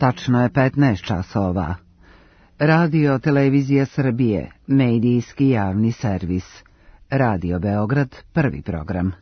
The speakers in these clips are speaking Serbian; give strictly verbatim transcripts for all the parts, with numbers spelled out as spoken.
Tačno je petnaest časova. Radio Televizija Srbije, medijski javni servis. Radio Beograd, prvi program.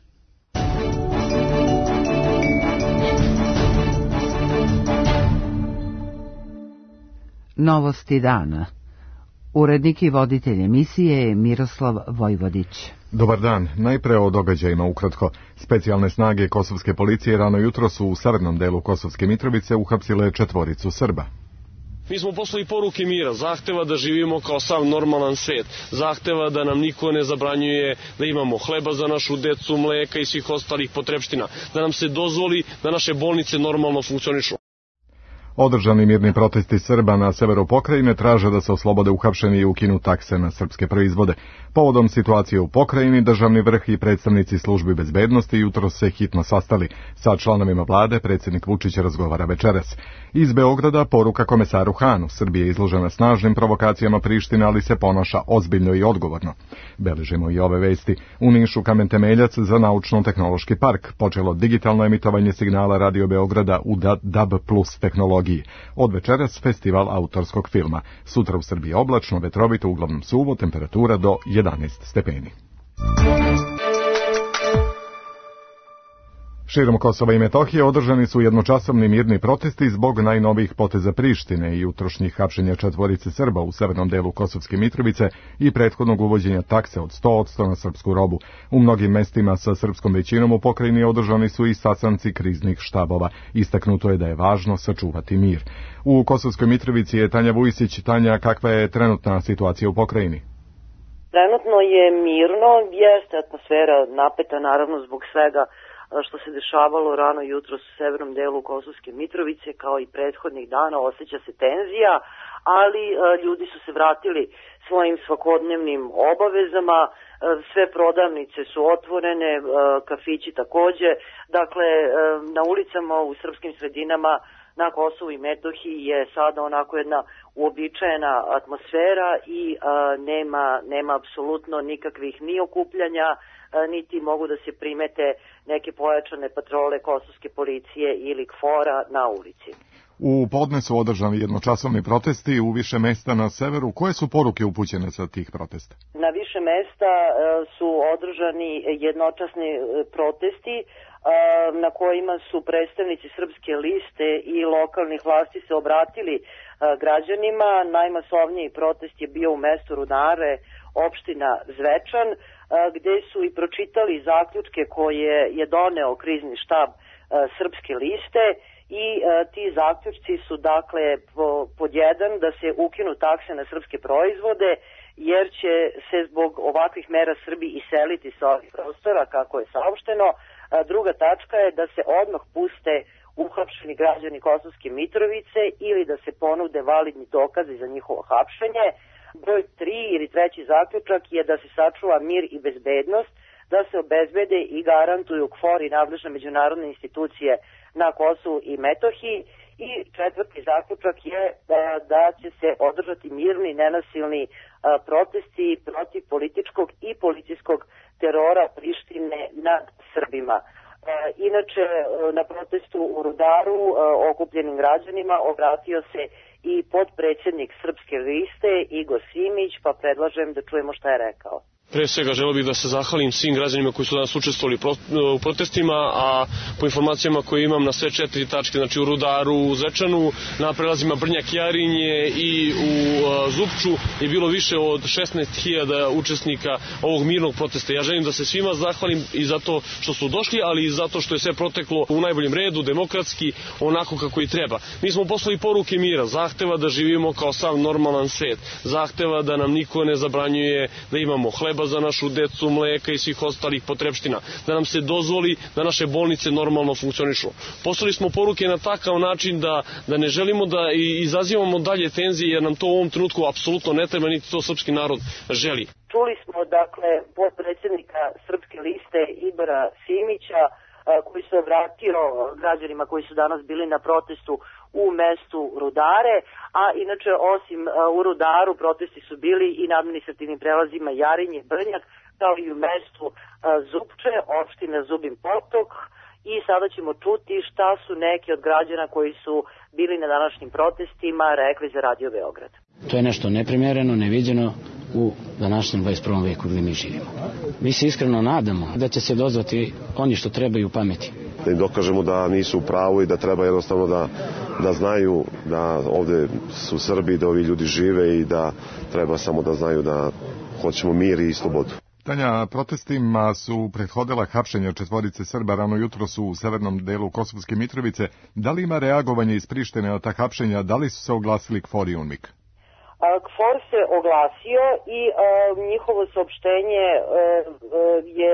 Novosti dana. Urednik i voditelj emisije je Miroslav Vojvodić. Dobar dan. Najpre o događajima ukratko. Specijalne snage kosovske policije rano jutro su u severnom delu Kosovske Mitrovice uhapsile četvoricu Srba. Mi smo poslali poruke mira, zahteva da živimo kao sav normalan svet, zahteva da nam niko ne zabranjuje da imamo hleba za našu decu, mleka i svih ostalih potrepština, da nam se dozvoli da naše bolnice normalno funkcionišu. Održani mirni protesti Srba na severu pokrajine traže da se oslobode uhapšeni i ukinu takse na srpske proizvode. Povodom situacije u pokrajini, državni vrh i predstavnici službi bezbednosti jutros se hitno sastali. Sa članovima vlade predsjednik Vučić razgovara večeras. Iz Beograda poruka komesaru Hanu. Srbija je izložena snažnim provokacijama Prištine, ali se ponaša ozbiljno i odgovorno. Beležimo i ove vesti. U Nišu kamen temeljac za naučno-tehnološki park. Počelo digitalno emitovanje signala Radio Beograda u D A B plus tehnologiji. Od večeras festival autorskog filma. Sutra u Srbiji oblačno, vetrovito, uglavnom suvo, temperatura do jedanaest stepeni. Širom Kosova i Metohije održani su jednočasovni mirni protesti zbog najnovijih poteza Prištine i utrošnjih hapšenja četvorice Srba u severnom delu Kosovske Mitrovice i prethodnog uvođenja takse od sto posto na srpsku robu. U mnogim mestima sa srpskom većinom u pokrajini održani su i sastanci kriznih štabova. Istaknuto je da je važno sačuvati mir. U Kosovskoj Mitrovici je Tanja Vujsić. Tanja, kakva je trenutna situacija u pokrajini? Trenutno je mirno, jeste atmosfera napeta naravno zbog svega što se dešavalo rano jutro u severnom delu Kosovske Mitrovice, kao i prethodnih dana osjeća se tenzija, ali ljudi su se vratili svojim svakodnevnim obavezama, sve prodavnice su otvorene, kafići takođe, dakle na ulicama u srpskim sredinama na Kosovu i Metohiji je sada onako jedna uobičajena atmosfera i a, nema, nema apsolutno nikakvih ni okupljanja, a, niti mogu da se primete neke pojačane patrole kosovske policije ili KFOR-a na ulici. U podne su održani jednočasovni protesti u više mesta na severu. Koje su poruke upućene sa tih protesta? Na više mesta a, su održani jednočasni a, protesti na kojima su predstavnici Srpske liste i lokalnih vlasti se obratili građanima. Najmasovniji protest je bio u mestu Rudare, opština Zvečan, gde su i pročitali zaključke koje je doneo krizni štab Srpske liste i ti zaključci su dakle pod jedan da se ukinu takse na srpske proizvode, jer će se zbog ovakvih mera Srbi iseliti sa ovih prostora, kako je saopšteno. Druga tačka je da se odmah puste uhapšeni građani Kosovske Mitrovice ili da se ponude validni dokazi za njihovo hapšenje. Broj tri ili treći zaključak je da se sačuva mir i bezbednost, da se obezbede i garantuju KFOR i nadležne međunarodne institucije na Kosovu i Metohiji. I četvrti zaključak je da, da će se održati mirni, nenasilni a, protesti protiv političkog i policijskog terora Prištine nad Srbima. E, inače, na protestu u Rudaru e, okupljenim građanima obratio se i potpredsjednik Srpske liste Igor Simić, pa predlažem da čujemo šta je rekao. Pre svega želeo bih da se zahvalim svim građanima koji su danas učestvovali u protestima, a po informacijama koje imam na sve četiri tačke, znači u Rudaru, u Zvečanu, na prelazima Brnjak-Jarinje i u Zupču je bilo više od šesnaest hiljada učesnika ovog mirnog protesta. Ja želim da se svima zahvalim i zato što su došli, ali i zato što je sve proteklo u najboljem redu, demokratski, onako kako i treba. Mi smo poslali poruke mira, zahteva da živimo kao sav normalan svet, zahteva da nam niko ne zabranjuje da imamo hleba za našu decu, mleka i svih ostalih potrepština, da nam se dozvoli da naše bolnice normalno funkcionišu. Poslali smo poruke na takav način da, da ne želimo da izazivamo dalje tenzije, jer nam to u ovom trenutku apsolutno ne treba, niti to srpski narod želi. Čuli smo dakle potpredsjednika Srpske liste Igora Simića, koji se obratio građanima koji su danas bili na protestu u mestu Rudare, a inače osim u Rudaru protesti su bili i na administrativnim prelazima Jarinje, Brnjak, kao i u mestu Zupče, opština Zubin Potok i sada ćemo čuti šta su neki od građana koji su bili na današnjim protestima rekli za Radio Beograd. To je nešto neprimereno, neviđeno u današnjem dvadeset prvom veku gdje mi živimo. Mi se iskreno nadamo da će se dozvati oni što trebaju pameti. Da im dokažemo da nisu u pravu i da treba jednostavno da, da znaju da ovdje su Srbi, da ovi ljudi žive i da treba samo da znaju da hoćemo mir i slobodu. Tanja, protestima su prethodila hapšenja četvorice Srba rano jutros u severnom delu Kosovske Mitrovice. Da li ima reagovanje iz Prištine na ta hapšenja, da li su se oglasili KFOR i UNMIK? KFOR se oglasio i a, njihovo saopštenje a, je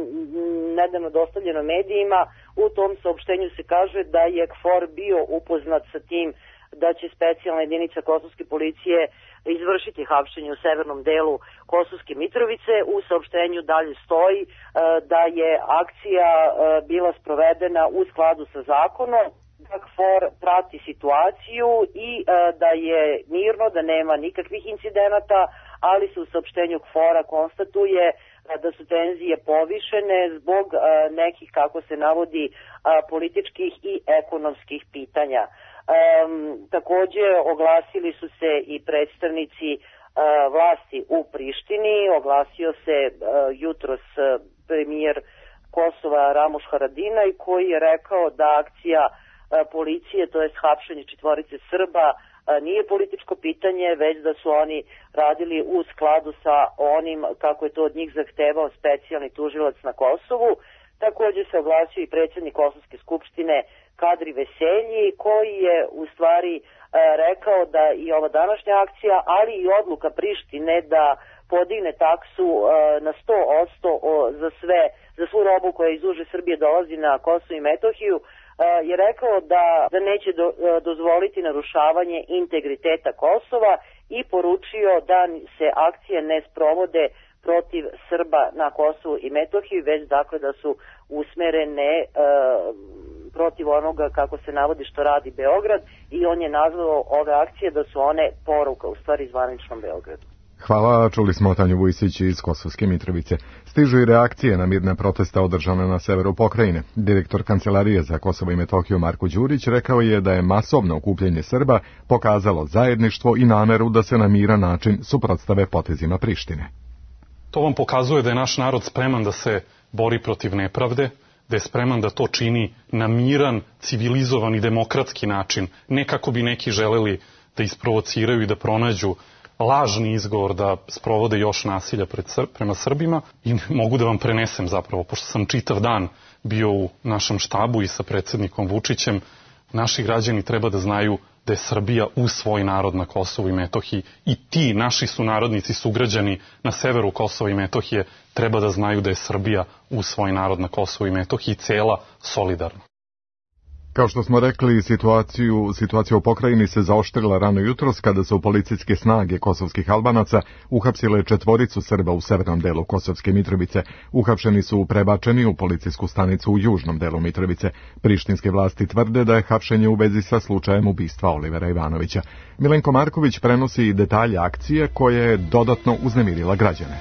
nedavno dostavljeno medijima. U tom saopštenju se kaže da je KFOR bio upoznat sa tim da će specijalna jedinica kosovske policije izvršiti hapšenje u severnom delu Kosovske Mitrovice. U saopštenju dalje stoji da je akcija bila sprovedena u skladu sa zakonom, da KFOR prati situaciju i da je mirno, da nema nikakvih incidenata, ali se u saopštenju KFOR-a konstatuje da su tenzije povišene zbog nekih, kako se navodi, političkih i ekonomskih pitanja. Um, takođe oglasili su se i predstavnici uh, vlasti u Prištini, oglasio se uh, jutros uh, premijer Kosova Ramuš Haradinaj, koji je rekao da akcija uh, policije, to jest hapšenje četvorice Srba, uh, nije političko pitanje, već da su oni radili u skladu sa onim kako je to od njih zahtevao specijalni tužilac na Kosovu. Takođe se oglasio i predsjednik Kosovske skupštine Kadri Veselji, koji je u stvari e, rekao da i ova današnja akcija, ali i odluka Prištine da podigne taksu e, na sto posto za sve, za svu robu koja iz uže Srbije dolazi na Kosovo i Metohiju, e, je rekao da, da neće do, dozvoliti narušavanje integriteta Kosova i poručio da se akcije ne sprovode protiv Srba na Kosovu i Metohiji, već dakle da su usmerene e, protiv onoga, kako se navodi, što radi Beograd, i on je nazvao ove akcije da su one poruka, u stvari, zvaničnom Beogradu. Hvala, čuli smo Tanju Vujsić iz Kosovske Mitrovice. Stižu i reakcije na mirne proteste održane na severu pokrajine. Direktor Kancelarije za Kosovo i Metohiju Marko Đurić rekao je da je masovno okupljenje Srba pokazalo zajedništvo i nameru da se na miran način suprotstave potezima Prištine. To vam pokazuje da je naš narod spreman da se bori protiv nepravde, da je spreman da to čini na miran, civilizovan i demokratski način, ne kako bi neki želeli da isprovociraju i da pronađu lažni izgovor da sprovode još nasilja pred Sr- prema Srbima. I mogu da vam prenesem zapravo, pošto sam čitav dan bio u našem štabu i sa predsjednikom Vučićem, naši građani treba da znaju da je Srbija uz svoj narod na Kosovu i Metohiji i ti naši sunarodnici, sugrađani na severu Kosova i Metohije treba da znaju da je Srbija uz svoj narod na Kosovu i Metohiji cela solidarna. Kao što smo rekli, situaciju, situacija u pokrajini se zaoštrila rano jutros kada su policijske snage kosovskih Albanaca uhapsile četvoricu Srba u severnom delu Kosovske Mitrovice. Uhapšeni su prebačeni u policijsku stanicu u južnom delu Mitrovice. Prištinske vlasti tvrde da je hapšenje u vezi sa slučajem ubistva Olivera Ivanovića. Milenko Marković prenosi i detalje akcije koja je dodatno uznemirila građane.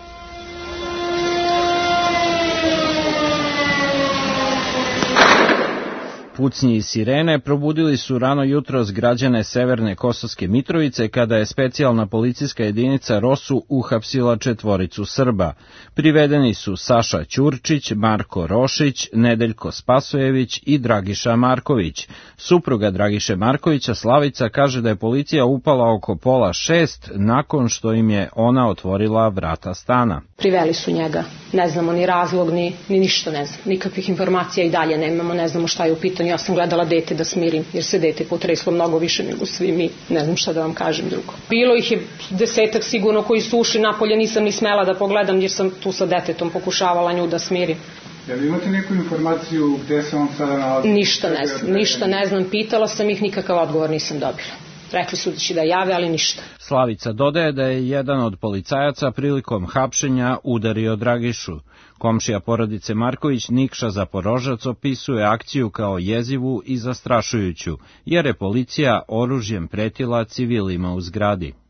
Pucnji i sirene probudili su rano jutros građane severne Kosovske Mitrovice kada je specijalna policijska jedinica Rosu uhapsila četvoricu Srba. Privedeni su Saša Ćurčić, Marko Rošić, Nedeljko Spasojević i Dragiša Marković. Supruga Dragiše Markovića, Slavica, kaže da je policija upala oko pola šest nakon što im je ona otvorila vrata stana. Priveli su njega. Ne znamo ni razlog, ni, ni ništa ne znam. Nikakvih informacija i dalje nemamo, ne znamo šta je u pitanju. Ja sam gledala dete da smirim, jer se dete potreslo mnogo više nego svi mi. Ne znam šta da vam kažem drugo. Bilo ih je desetak sigurno koji su ušli napolje, nisam ni smela da pogledam jer sam tu sa detetom pokušavala nju da smirim. Jel imate neku informaciju gde se on sada nalazi? Ništa ne znam, ništa ne znam. Pitala sam ih, nikakav odgovor nisam dobila. Rekli su da će da jave, ali ništa. Slavica dodaje da je jedan od policajaca prilikom hapšenja udario Dragišu. Komšija porodice Marković, Nikša Zaporožac, opisuje akciju kao jezivu i zastrašujuću, jer je policija oružjem pretila civilima u zgradi.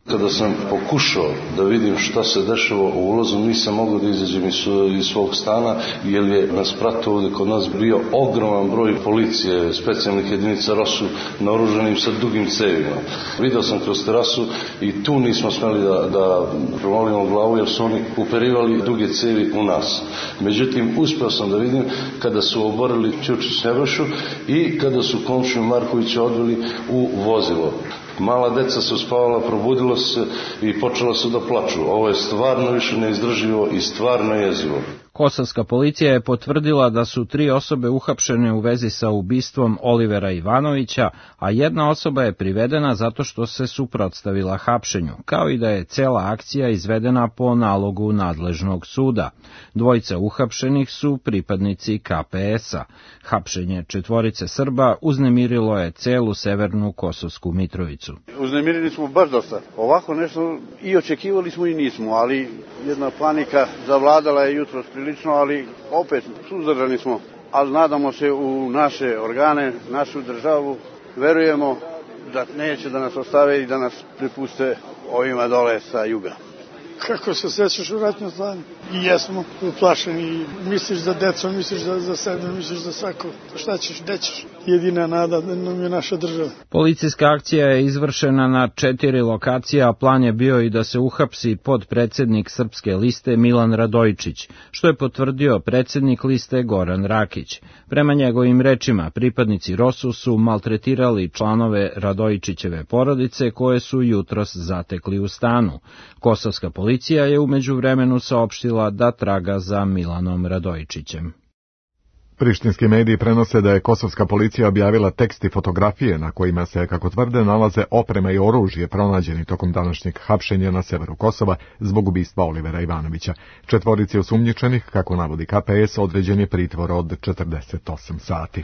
Kada sam pokušao da vidim šta se dešava u ulazu, nisam mogao da izađem iz, iz svog stana, jer je nas pratio ovdje kod nas bio ogroman broj policije, specijalnih jedinica ROSU, naoružanim sa dugim cevima. Video sam kroz terasu i tu nismo smeli da, da promolimo glavu, jer su oni uperivali duge cevi u nas. Međutim, uspeo sam da vidim kada su oborili Ćučić Nebojšu i kada su komšiju Markovića odveli u vozilo. Mala deca su spavala, probudila se i počela su da plaču. Ovo je stvarno više neizdrživo i stvarno jezivo. Kosovska policija je potvrdila da su tri osobe uhapšene u vezi sa ubistvom Olivera Ivanovića, a jedna osoba je privedena zato što se suprotstavila hapšenju, kao i da je cela akcija izvedena po nalogu nadležnog suda. Dvojica uhapšenih su pripadnici K P S-a. Hapšenje četvorice Srba uznemirilo je celu severnu Kosovsku Mitrovicu. Uznemirili smo baš dosta. Ovako nešto i očekivali smo i nismo, ali jedna panika zavladala je jutros prilično, ali opet suzdržani smo, ali nadamo se u naše organe, našu državu, verujemo da neće da nas ostave i da nas prepuste ovima dole sa juga. Kako se osjećaš u ratnom stanju? I jesmo uplašeni, misliš za decu, misliš za, za sebe, misliš za svako. Šta ćeš, gde ćeš? Jedina nada nam je naša država. Policijska akcija je izvršena na četiri lokacije, a plan je bio i da se uhapsi podpredsednik Srpske liste Milan Radojičić, što je potvrdio predsednik liste Goran Rakić. Prema njegovim rečima, pripadnici ROSU su maltretirali članove Radojičićeve porodice koje su jutros zatekli u stanu. Kosovska policija je u međuvremenu saopštila da traga za Milanom Radojičićem. Prištinski mediji prenose da je kosovska policija objavila tekst i fotografije na kojima se, kako tvrde, nalaze oprema i oružje pronađeni tokom današnjeg hapšenja na severu Kosova zbog ubistva Olivera Ivanovića. Četvorici osumnjičenih, kako navodi K P S, određen je pritvor od četrdeset osam sati.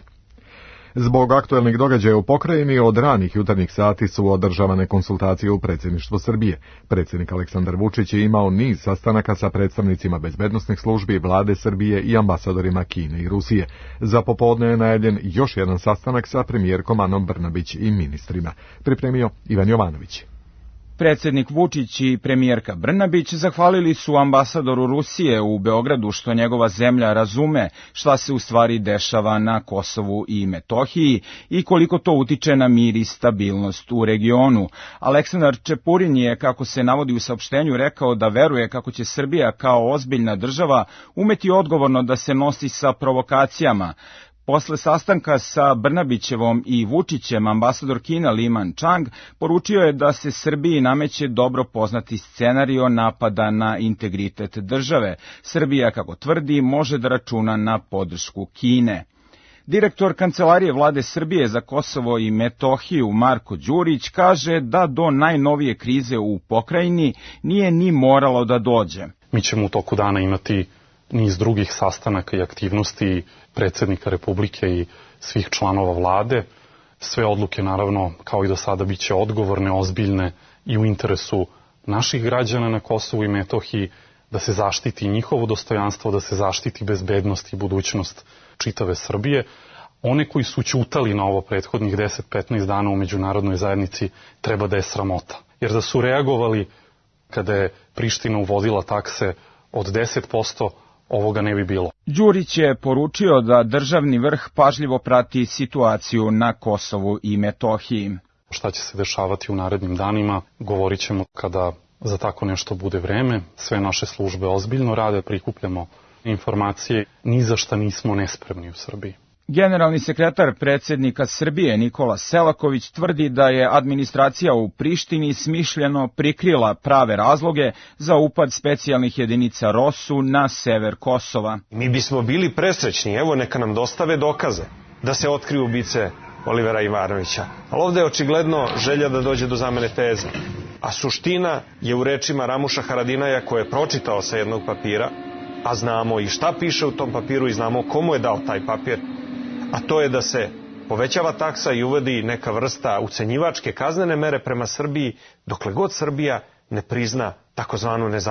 Zbog aktuelnih događaja u pokrajini od ranih jutarnjih sati su održavane konsultacije u predsjedništvu Srbije. Predsjednik Aleksandar Vučić je imao niz sastanaka sa predstavnicima bezbednosnih službi, vlade Srbije i ambasadorima Kine i Rusije. Za popodne je najavljen još jedan sastanak sa premijerkom Anom Brnabić i ministrima. Pripremio Ivan Jovanović. Predsjednik Vučić i premijerka Brnabić zahvalili su ambasadoru Rusije u Beogradu što njegova zemlja razume šta se u stvari dešava na Kosovu i Metohiji i koliko to utiče na mir i stabilnost u regionu. Aleksandar Čepurin je, kako se navodi u saopštenju, rekao da veruje kako će Srbija kao ozbiljna država umeti odgovorno da se nosi sa provokacijama. Posle sastanka sa Brnabićevom i Vučićem, ambasador Kina Li Man-chang poručio je da se Srbiji nameće dobro poznati scenario napada na integritet države. Srbija, kako tvrdi, može da računa na podršku Kine. Direktor Kancelarije vlade Srbije za Kosovo i Metohiju Marko Đurić kaže da do najnovije krize u pokrajini nije ni moralo da dođe. Mi ćemo u toku dana imati niz drugih sastanaka i aktivnosti predsjednika Republike i svih članova vlade. Sve odluke, naravno, kao i do sada, bit će odgovorne, ozbiljne i u interesu naših građana na Kosovu i Metohiji, da se zaštiti njihovo dostojanstvo, da se zaštiti bezbednost i budućnost čitave Srbije. One koji su ćutali na ovo prethodnih deset do petnaest dana u međunarodnoj zajednici treba da je sramota. Jer da su reagovali kada je Priština uvodila takse od deset posto, ovoga ne bi bilo. Đurić je poručio da državni vrh pažljivo prati situaciju na Kosovu i Metohiji. Šta će se dešavati u narednim danima, govorit ćemo kada za tako nešto bude vreme. Sve naše službe ozbiljno rade, prikupljamo informacije, ni za šta nismo nespremni u Srbiji. Generalni sekretar predsjednika Srbije Nikola Selaković tvrdi da je administracija u Prištini smišljeno prikrila prave razloge za upad specijalnih jedinica ROSU na sever Kosova. Mi bismo bili presrećni, evo neka nam dostave dokaze da se otkriju ubice Olivera Ivanovića. Ali ovdje je očigledno želja da dođe do zamene teze. A suština je u rečima Ramuša Haradinaja, koje je pročitao sa jednog papira, a znamo i šta piše u tom papiru i znamo komu je dao taj papir, a to je da se povećava taksa i uvodi neka vrsta ucenjivačke kaznene mere prema Srbiji, dokle god Srbija ne prizna takozvanu nezavisnost.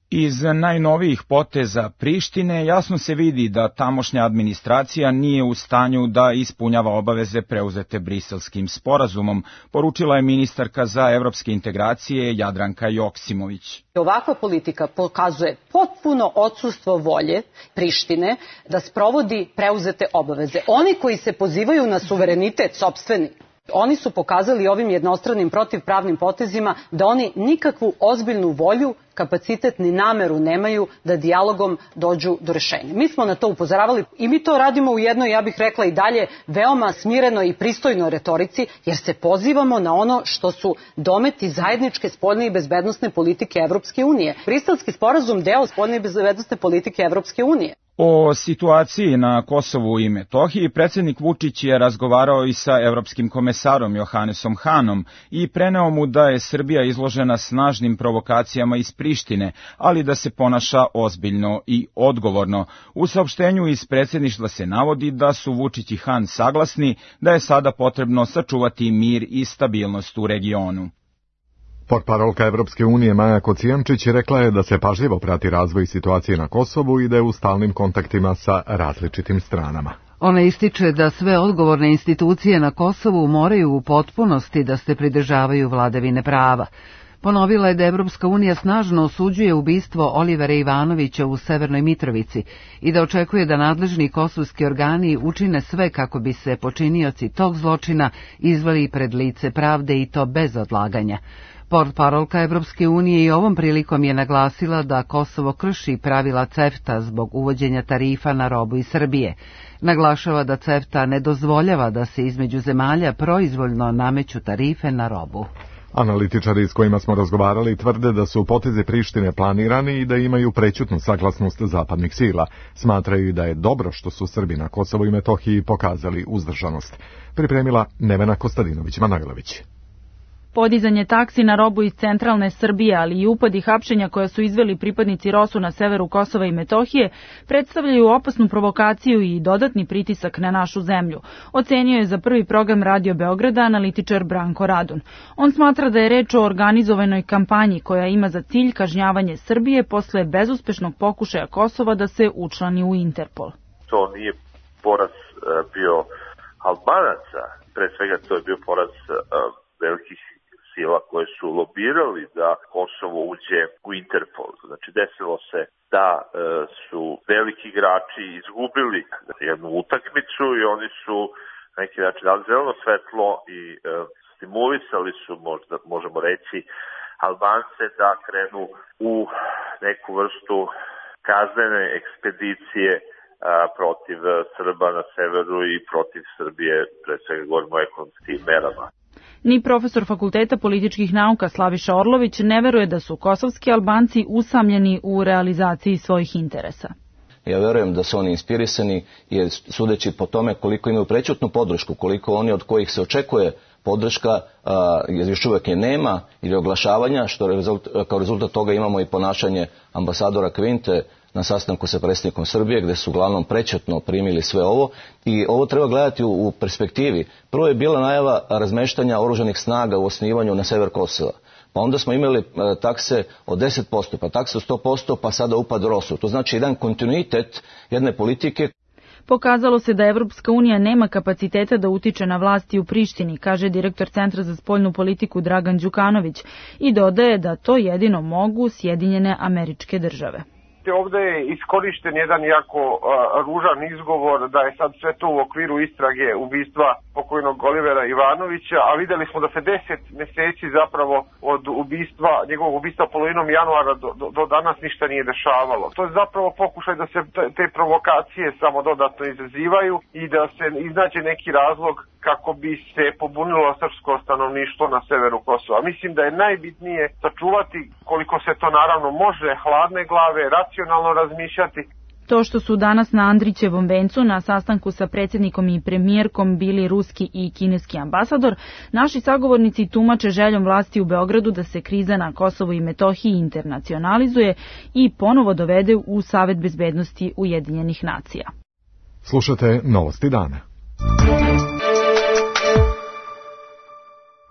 Iz najnovijih poteza Prištine jasno se vidi da tamošnja administracija nije u stanju da ispunjava obaveze preuzete Briselskim sporazumom, poručila je ministarka za evropske integracije Jadranka Joksimović. Ovakva politika pokazuje potpuno odsustvo volje Prištine da sprovodi preuzete obaveze. Oni koji se pozivaju na suverenitet sopstveni, oni su pokazali ovim jednostranim protivpravnim potezima da oni nikakvu ozbiljnu volju, kapacitet ni nameru nemaju da dijalogom dođu do rešenja. Mi smo na to upozoravali i mi to radimo u jednoj, ja bih rekla i dalje, veoma smirenoj i pristojnoj retorici, jer se pozivamo na ono što su dometi zajedničke spoljne i bezbednosne politike Evropske unije. Briselski sporazum deo spoljne i bezbednosne politike Evropske unije. O situaciji na Kosovu i Metohiji predsjednik Vučić je razgovarao i sa evropskim komesarom Johannesom Hanom i preneo mu da je Srbija izložena snažnim provokacijama iz Prištine, ali da se ponaša ozbiljno i odgovorno. U saopštenju iz predsjedništva se navodi da su Vučić i Han saglasni da je sada potrebno sačuvati mir i stabilnost u regionu. Portparolka Evropske unije Maja Kocijančić rekla je da se pažljivo prati razvoj situacije na Kosovu i da je u stalnim kontaktima sa različitim stranama. Ona ističe da sve odgovorne institucije na Kosovu moraju u potpunosti da se pridržavaju vladavine prava. Ponovila je da Evropska unija snažno osuđuje ubistvo Olivera Ivanovića u Severnoj Mitrovici i da očekuje da nadležni kosovski organi učine sve kako bi se počinioci tog zločina izveli pred lice pravde i to bez odlaganja. Portparolka Evropske unije i ovom prilikom je naglasila da Kosovo krši pravila CEFTA zbog uvođenja tarifa na robu iz Srbije. Naglašava da CEFTA ne dozvoljava da se između zemalja proizvoljno nameću tarife na robu. Analitičari s kojima smo razgovarali tvrde da su potezi Prištine planirani i da imaju prećutnu saglasnost zapadnih sila. Smatraju i da je dobro što su Srbi na Kosovu i Metohiji pokazali uzdržanost. Pripremila Nevena Kostadinović-Manojlović. Podizanje taksi na robu iz centralne Srbije, ali i upadi hapšenja koja su izveli pripadnici Rosu na severu Kosova i Metohije, predstavljaju opasnu provokaciju i dodatni pritisak na našu zemlju, ocenio je za prvi program Radio Beograda analitičar Branko Radun. On smatra da je reč o organizovanoj kampanji koja ima za cilj kažnjavanje Srbije posle bezuspešnog pokušaja Kosova da se učlani u Interpol. To nije poraz bio Albanaca, pre svega to je bio poraz velikih sila koje su lobirali da Kosovo uđe u Interpol. Znači, desilo se da e, su veliki igrači izgubili jednu utakmicu i oni su na neki način dali zeleno svetlo i e, stimulisali su, možda možemo reći, Albance da krenu u neku vrstu kaznene ekspedicije a, protiv Srba na severu i protiv Srbije, pre svega govorimo o ekonomskim merama. Ni profesor Fakulteta političkih nauka Slaviša Orlović ne veruje da su kosovski Albanci usamljeni u realizaciji svojih interesa. Ja verujem da su oni inspirisani jer sudeći po tome koliko imaju prećutnu podršku, koliko oni od kojih se očekuje podrška, a, još uvijek je nema ili oglašavanja, što rezult, kao rezultat toga imamo i ponašanje ambasadora Kvinte na sastanku sa predsjednikom Srbije, gde su uglavnom prećutno primili sve ovo i ovo treba gledati u, u perspektivi. Prvo je bila najava razmeštanja oružanih snaga u osnivanju na sever Kosova. Pa onda smo imali e, takse od deset posto, pa takse od sto posto, pa sada upad Rosu. To znači jedan kontinuitet jedne politike. Pokazalo se da Evropska unija nema kapaciteta da utiče na vlasti u Prištini, kaže direktor Centra za spoljnu politiku Dragan Đukanović i dodaje da to jedino mogu Sjedinjene Američke Države. Ovde je iskorišten jedan jako uh, ružan izgovor da je sad sve to u okviru istrage ubistva pokojnog Olivera Ivanovića, a videli smo da se deset meseci zapravo od ubistva, njegovog ubistva polovinom januara do, do, do danas ništa nije dešavalo. To je zapravo pokušaj da se te provokacije samo dodatno izazivaju i da se iznađe neki razlog kako bi se pobunilo srpsko stanovništvo na severu Kosova. Mislim da je najbitnije sačuvati, koliko se to naravno može, hladne glave, racionalno razmišljati. To što su danas na Andrićevom vencu na sastanku sa predsjednikom i premijerkom bili ruski i kineski ambasador, naši sagovornici tumače željom vlasti u Beogradu da se kriza na Kosovu i Metohiji internacionalizuje i ponovo dovede u Savet bezbednosti Ujedinjenih nacija. Slušate Novosti dana.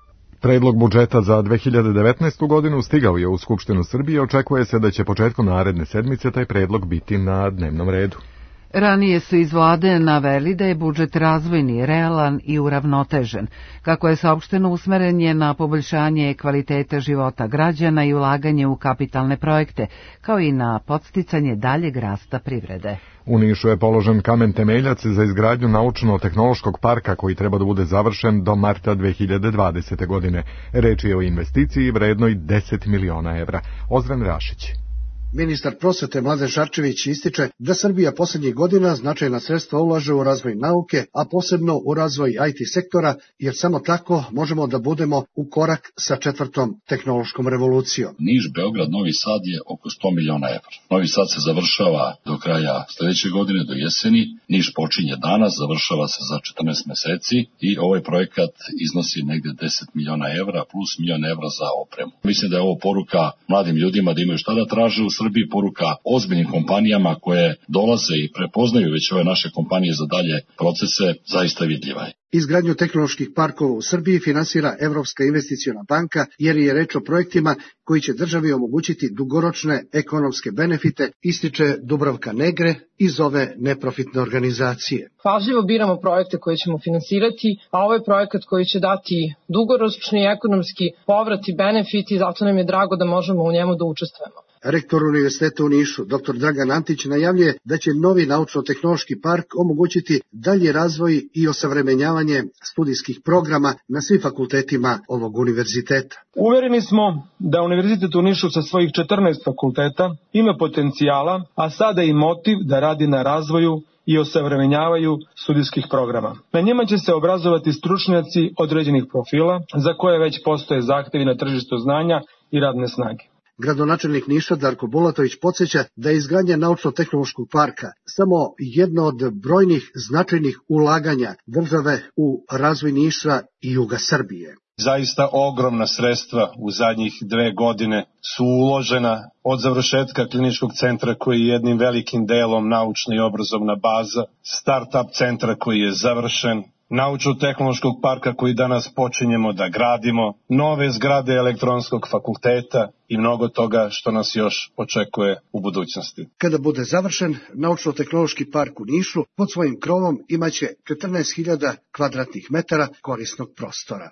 Predlog budžeta za dve hiljade devetnaestu. godinu stigao je u Skupštinu Srbije, očekuje se da će početkom naredne sedmice taj predlog biti na dnevnom redu. Ranije su iz vlade naveli da je budžet razvojni, realan i uravnotežen. Kako je saopšteno, usmeren je na poboljšanje kvaliteta života građana i ulaganje u kapitalne projekte, kao i na podsticanje daljeg rasta privrede. U Nišu je položen kamen temeljac za izgradnju naučno-tehnološkog parka koji treba da bude završen do marta dve hiljade dvadesete. godine. Reč je o investiciji vrednoj deset miliona evra. Ozren Rašić. Ministar prosvete Mladen Šarčević ističe da Srbija poslednjih godina značajna sredstva ulaže u razvoj nauke, a posebno u razvoj I T sektora, jer samo tako možemo da budemo u korak sa četvrtom tehnološkom revolucijom. Niš, Beograd, Novi Sad je oko sto miliona evra. Novi Sad se završava do kraja sledeće godine, do jeseni. Niš počinje danas, završava se za četrnaest meseci i ovaj projekat iznosi negde deset miliona evra plus milion evra za opremu. Mislim da je ovo poruka mladim ljudima da imaju šta da traže u Srbiji, poruka ozbiljnim kompanijama koje dolaze i prepoznaju već ove naše kompanije za dalje procese, zaista vidljiva je. Izgradnju tehnoloških parkova u Srbiji finansira Evropska investiciona banka, jer je reč o projektima koji će državi omogućiti dugoročne ekonomske benefite, ističe Dubravka Negre iz ove neprofitne organizacije. Pažljivo biramo projekte koje ćemo finansirati, a ovo je projekat koji će dati dugoročni ekonomski povrat i benefit i zato nam je drago da možemo u njemu da učestvujemo. Rektor Univerziteta u Nišu, doktor Dragan Antić, najavljuje da će novi naučno-tehnološki park omogućiti dalji razvoj i osavremenjavanje studijskih programa na svim fakultetima ovog univerziteta. Uvereni smo da Univerzitet u Nišu sa svojih četrnaest fakulteta ima potencijala, a sada i motiv da radi na razvoju i osavremenjavaju studijskih programa. Na njima će se obrazovati stručnjaci određenih profila, za koje već postoje zahtevi na tržištu znanja i radne snage. Gradonačelnik Niša Darko Bulatović podsjeća da je izgradnja naučno-tehnološkog parka samo jedno od brojnih značajnih ulaganja države u razvoj Niša i juga Srbije. Zaista ogromna sredstva u zadnjih dve godine su uložena od završetka kliničkog centra koji je jednim velikim delom naučna i obrazovna baza, start-up centra koji je završen, naučno-tehnološkog parka koji danas počinjemo da gradimo, nove zgrade elektronskog fakulteta i mnogo toga što nas još očekuje u budućnosti. Kada bude završen, naučno-tehnološki park u Nišu pod svojim krovom imaće četrnaest hiljada kvadratnih metara korisnog prostora.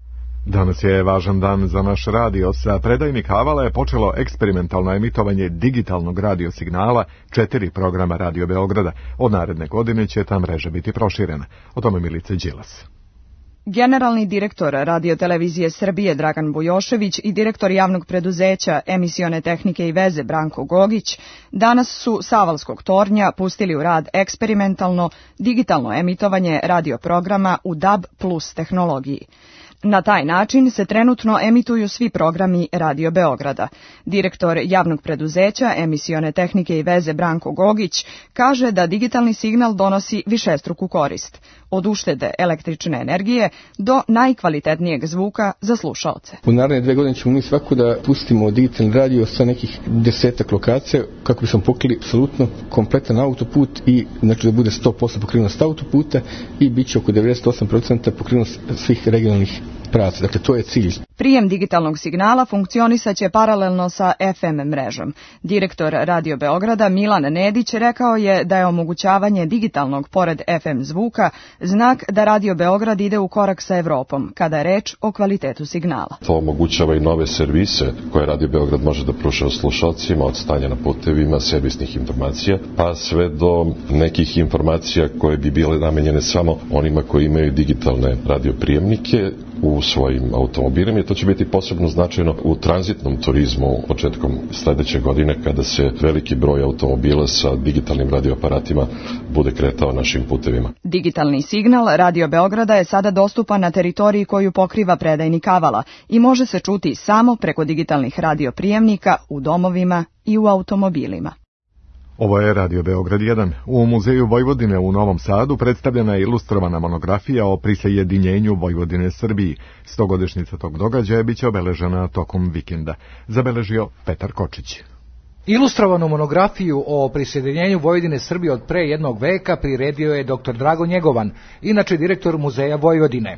Danas je važan dan za naš radio. Sa predajnik Avala je počelo eksperimentalno emitovanje digitalnog radiosignala četiri programa Radio Beograda. Od naredne godine će ta mreža biti proširena. O tome Milica Đilas. Generalni direktor Radio-televizije Srbije Dragan Bujošević i direktor javnog preduzeća emisione tehnike i veze Branko Gogić danas su s Avalskog tornja pustili u rad eksperimentalno digitalno emitovanje radioprograma u D A B plus tehnologiji. Na taj način se trenutno emituju svi programi Radio Beograda. Direktor javnog preduzeća emisione tehnike i veze Branko Gogić kaže da digitalni signal donosi višestruku korist, od uštede električne energije do najkvalitetnijeg zvuka za slušaoce. U naredne dve godine ćemo mi svako da pustimo digitalni radio sa nekih desetak lokacija kako bismo pokrili apsolutno kompletan autoput i znači da bude sto posto pokrivenost autoputa i bit će oko devedeset osam posto pokrivenost svih regionalnih pravaca. Dakle, to je cilj. Prijem digitalnog signala funkcionisaće paralelno sa F M mrežom. Direktor Radio Beograda Milan Nedić rekao je da je omogućavanje digitalnog pored F M zvuka znak da Radio Beograd ide u korak sa Evropom, kada je reč o kvalitetu signala. To omogućava i nove servise koje Radio Beograd može da pruža slušalcima, od stanja na putevima, servisnih informacija, pa sve do nekih informacija koje bi bile namenjene samo onima koji imaju digitalne radioprijemnike u svojim automobilima i to će biti posebno značajno u tranzitnom turizmu početkom sledeće godine kada se veliki broj automobila sa digitalnim radioaparatima bude kretao našim putevima. Digitalni signal Radio Beograda je sada dostupan na teritoriji koju pokriva predajnik Avala i može se čuti samo preko digitalnih radioprijemnika u domovima i u automobilima. Ovo je Radio Beograd jedan. U Muzeju Vojvodine u Novom Sadu predstavljena je ilustrovana monografija o prisajedinjenju Vojvodine Srbiji. Stogodišnjica tog događaja biće obeležena tokom vikenda. Zabeležio Petar Kočić. Ilustrovanu monografiju o prisajedinjenju Vojvodine Srbije od pre jednog veka priredio je doktor Drago Njegovan, inače direktor Muzeja Vojvodine.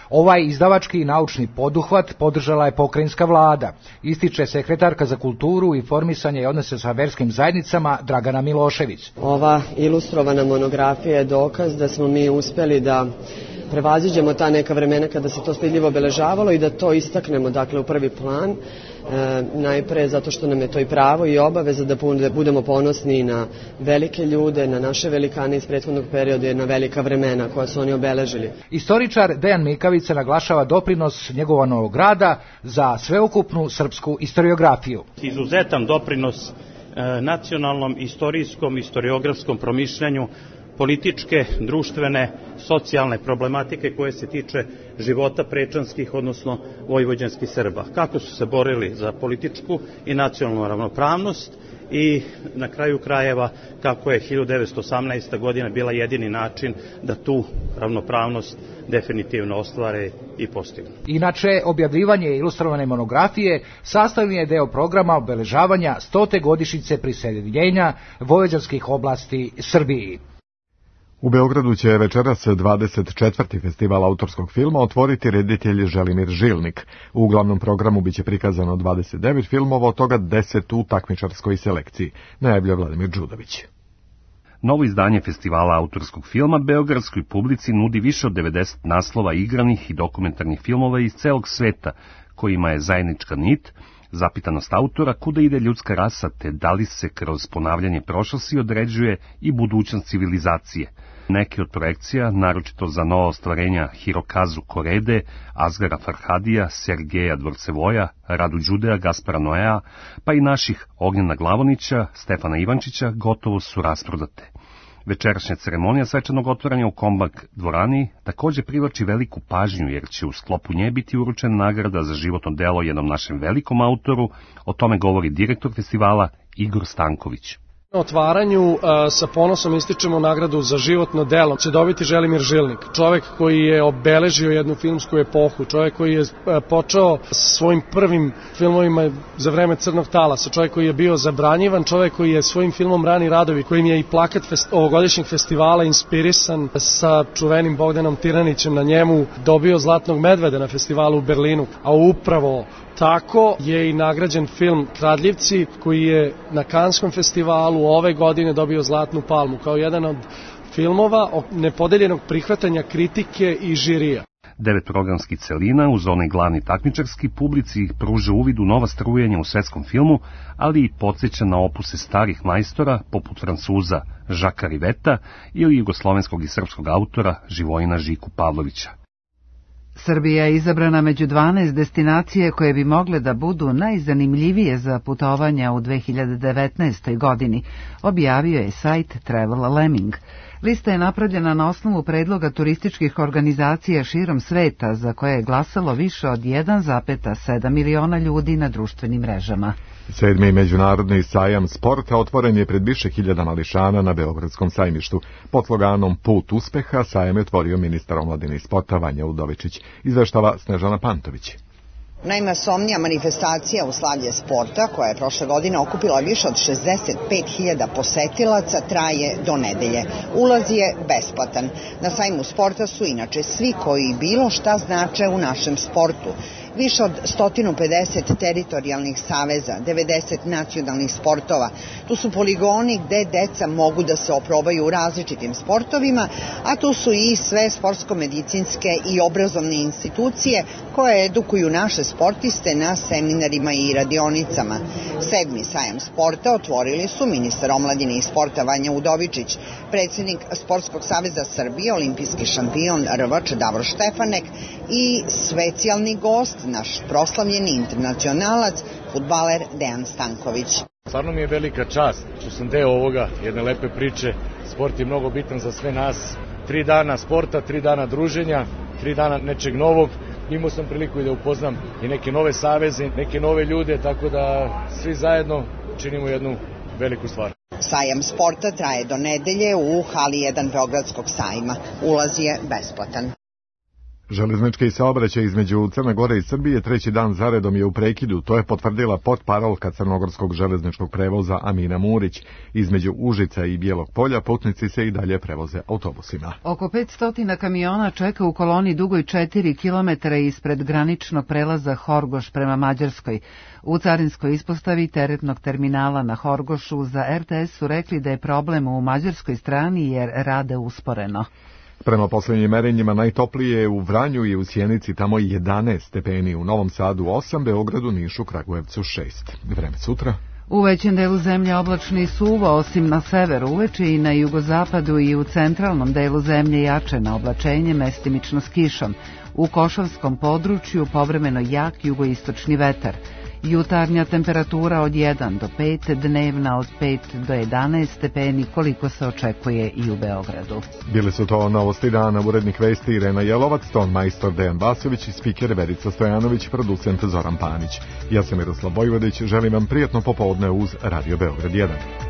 Ovaj izdavački i naučni poduhvat podržala je pokrajinska vlada, ističe sekretarka za kulturu, informisanje i odnose sa verskim zajednicama Dragana Milošević. Ova ilustrovana monografija je dokaz da smo mi uspeli da prevaziđemo ta neka vremena kada se to stidljivo obeležavalo i da to istaknemo, dakle, u prvi plan. E, najpre zato što nam je to i pravo i obaveza da budemo ponosni na velike ljude, na naše velikane iz prethodnog perioda i na velika vremena koja su oni obeležili. Istoričar Dejan Mikavica naglašava doprinos njegovanog rada za sveukupnu srpsku istoriografiju. Izuzetan doprinos e, nacionalnom, istorijskom, istoriografskom promišljanju političke, društvene, socijalne problematike koje se tiče života prečanskih, odnosno vojvođanskih Srba. Kako su se borili za političku i nacionalnu ravnopravnost i na kraju krajeva kako je hiljadu devetsto osamnaesta. godina bila jedini način da tu ravnopravnost definitivno ostvare i postignu. Inače, objavljivanje ilustrovane monografije sastavni je deo programa obeležavanja stote godišnjice prisajedinjenja vojvođanskih oblasti Srbiji. U Beogradu će večeras dvadeset četvrti festival autorskog filma otvoriti reditelj Želimir Žilnik. U glavnom programu biće prikazano dvadeset devet filmova, od toga deset u takmičarskoj selekciji, najavlja Vladimir Đudović. Novo izdanje festivala autorskog filma beogradskoj publici nudi više od devedeset naslova igranih i dokumentarnih filmova iz celog sveta, kojima je zajednička nit, zapitanost autora kuda ide ljudska rasa, te da li se kroz ponavljanje prošlosti određuje i budućnost civilizacije. Neke od projekcija, naročito za nova ostvarenja Hirokazu Korede, Asgara Farhadija, Sergeja Dvorcevoja, Radu Đudea, Gaspara Noea, pa i naših Ognjena Glavonića, Stefana Ivančića, gotovo su rasprodate. Večerašnja ceremonija svečanog otvaranja u Kombak dvorani također privlači veliku pažnju, jer će u sklopu nje biti uručena nagrada za životno delo jednom našem velikom autoru, o tome govori direktor festivala Igor Stanković. Na otvaranju uh, sa ponosom ističemo nagradu za životno delo. Će dobiti Želimir Žilnik, čovek koji je obeležio jednu filmsku epohu, čovek koji je uh, počeo svojim prvim filmovima za vreme Crnog talasa, čovek koji je bio zabranjivan, čovek koji je svojim filmom Rani radovi, kojim je i plakat fest, ovogodišnjeg festivala inspirisan sa čuvenim Bogdanom Tiranićem na njemu, dobio Zlatnog medveda na festivalu u Berlinu, a upravo tako je i nagrađen film Kradljivci, koji je na Kanskom festivalu ove godine dobio Zlatnu palmu, kao jedan od filmova nepodeljenog prihvatanja kritike i žirija. Devet programskih celina uz onaj glavni takmičarski publici pruža uvid u nova strujanja u svetskom filmu, ali i podsjeća na opuse starih majstora poput Francuza Žaka Riveta ili jugoslovenskog i srpskog autora Živojina Žiku Pavlovića. Srbija je izabrana među dvanaest destinacije koje bi mogle da budu najzanimljivije za putovanja u dve hiljade devetnaestoj. godini, objavio je sajt Travel Lemming. Lista je napravljena na osnovu predloga turističkih organizacija širom sveta, za koje je glasalo više od jedan zarez sedam miliona ljudi na društvenim mrežama. Sedmi međunarodni sajam sporta otvoren je pred više hiljada mališana na Beogradskom sajmištu. Pod sloganom Put uspeha sajam je otvorio ministar omladine i sporta Vanja Udovičić, izveštava Snežana Pantović. Najmasovnija manifestacija u slavlje sporta, koja je prošle godine okupila više od šezdeset pet hiljada posetilaca, traje do nedelje. Ulaz je besplatan. Na sajmu sporta su inače svi koji bilo šta znače u našem sportu. Više od sto pedeset teritorijalnih saveza, devedeset nacionalnih sportova. Tu su poligoni gde deca mogu da se oprobaju u različitim sportovima, a tu su i sve sportsko-medicinske i obrazovne institucije koje edukuju naše sportiste na seminarima i radionicama. Sedmi sajam sporta otvorili su ministar omladine i sporta Vanja Udovičić, predsjednik Sportskog saveza Srbije, olimpijski šampion rvač Davor Štefanek i specijalni gost, naš proslavljeni internacionalac, fudbaler Dejan Stanković. Stvarno mi je velika čast što sam deo ovoga, jedne lepe priče. Sport je mnogo bitan za sve nas. Tri dana sporta, tri dana druženja, tri dana nečeg novog. Imao sam priliku i da upoznam i neke nove saveze, neke nove ljude, tako da svi zajedno činimo jednu veliku stvar. Sajam sporta traje do nedelje u hali jedan Beogradskog sajma. Ulaz je besplatan. Železnički saobraćaj između Crne Gore i Srbije treći dan zaredom je u prekidu, to je potvrdila potparolka crnogorskog železničkog prevoza Amina Murić. Između Užica i Bijelog Polja putnici se i dalje prevoze autobusima. Oko petsto kamiona čeka u koloni dugoj četiri kilometra ispred graničnog prelaza Horgoš prema Mađarskoj. U carinskoj ispostavi teretnog terminala na Horgošu za er te es su rekli da je problem u mađarskoj strani jer rade usporeno. Prema posljednjim merenjima najtoplije je u Vranju i u Sjenici, tamo jedanaest stepeni, u Novom Sadu osam, Beogradu, Nišu, Kragujevcu šest. Vreme sutra. U većem delu zemlje oblačno i suvo, osim na severu uveče i na jugozapadu i u centralnom delu zemlje jače na oblačenje, mestimično s kišom. U Košavskom području povremeno jak jugoistočni vetar. Jutarnja temperatura od jedan do pet, dnevna od pet do jedanaest stepeni, koliko se očekuje i u Beogradu. Bili su to novosti dana, urednik vesti Irena Jelovac, ton majstor Dejan Vasović i spiker Verica Stojanović, producent Zoran Panić. Ja sam Miroslav Vojvodić, želim vam prijatno popodne uz Radio Beograd jedan.